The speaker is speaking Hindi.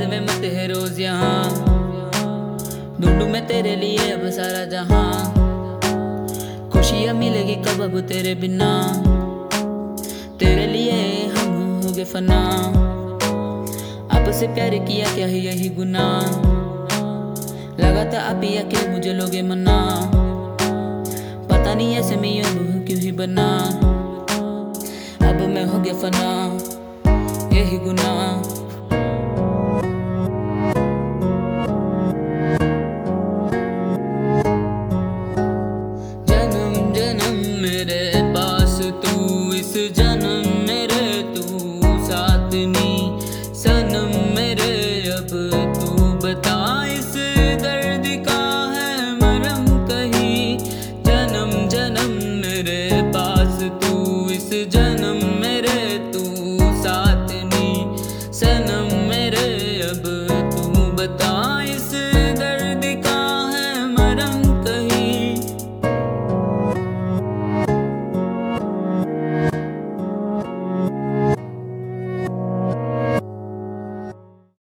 में मत है रोज यहाँ, ढूंढूं मैं तेरे लिए अब सारा जहां। खुशियाँ मिलेगी कब अब तेरे बिना, तेरे लिए हम हो गए फना। आपसे प्यार किया क्या है यही गुनाह, लगा था आप ही आके मुझे लोगे मना। पता नहीं ऐसे में यूं क्यों ही बना, अब मैं हो गया फना, यही गुनाह।